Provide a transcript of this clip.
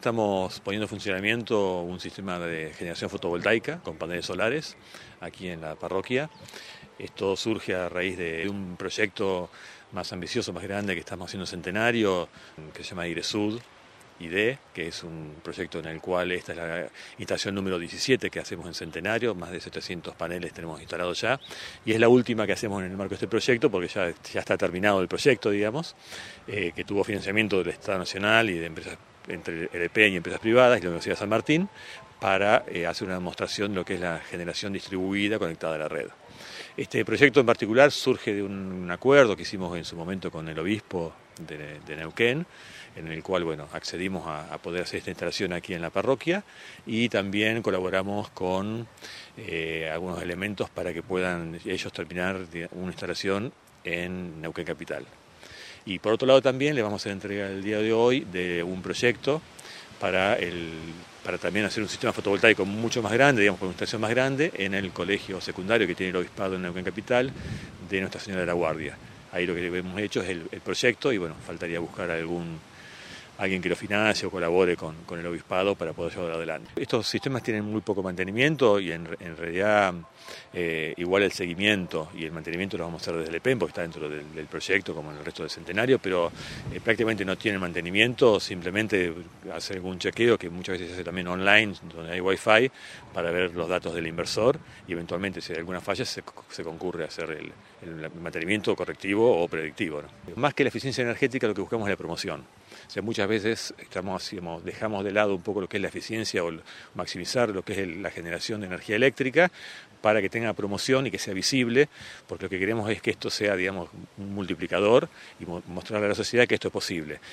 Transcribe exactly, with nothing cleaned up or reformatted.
estamos poniendo en funcionamiento un sistema de generación fotovoltaica con paneles solares aquí en la parroquia. Esto surge a raíz de un proyecto más ambicioso, más grande que estamos haciendo en Centenario, que se llama IRESUD, I D, que es un proyecto en el cual esta es la instalación número diecisiete que hacemos en Centenario, más de setecientos paneles tenemos instalados ya, y es la última que hacemos en el marco de este proyecto, porque ya, ya está terminado el proyecto, digamos, eh, que tuvo financiamiento del Estado Nacional y de empresas, entre E D P y empresas privadas y la Universidad de San Martín, para eh, hacer una demostración de lo que es la generación distribuida conectada a la red. Este proyecto en particular surge de un, un acuerdo que hicimos en su momento con el obispo de, de Neuquén, en el cual bueno, accedimos a, a poder hacer esta instalación aquí en la parroquia, y también colaboramos con eh, algunos elementos para que puedan ellos terminar una instalación en Neuquén Capital. Y por otro lado también le vamos a hacer entrega el día de hoy de un proyecto para, el, para también hacer un sistema fotovoltaico mucho más grande, digamos, con una instalación más grande, en el colegio secundario que tiene el obispado en Neuquén Capital de Nuestra Señora de la Guardia. Ahí lo que hemos hecho es el, el proyecto y bueno, faltaría buscar algún alguien que lo financie o colabore con, con el obispado para poder llevarlo adelante. Estos sistemas tienen muy poco mantenimiento y en, en realidad eh, igual el seguimiento y el mantenimiento lo vamos a hacer desde el E P E M, porque está dentro del, del proyecto como en el resto del Centenario, pero eh, prácticamente no tienen mantenimiento, simplemente hacer algún chequeo que muchas veces se hace también online, donde hay wifi, para ver los datos del inversor y eventualmente si hay alguna falla se, se concurre a hacer el, el mantenimiento correctivo o predictivo, ¿no? Más que la eficiencia energética, lo que buscamos es la promoción. O sea, muchas veces estamos, digamos, dejamos de lado un poco lo que es la eficiencia o maximizar lo que es el, la generación de energía eléctrica para que tenga promoción y que sea visible, porque lo que queremos es que esto sea, digamos, un multiplicador y mo- mostrarle a la sociedad que esto es posible.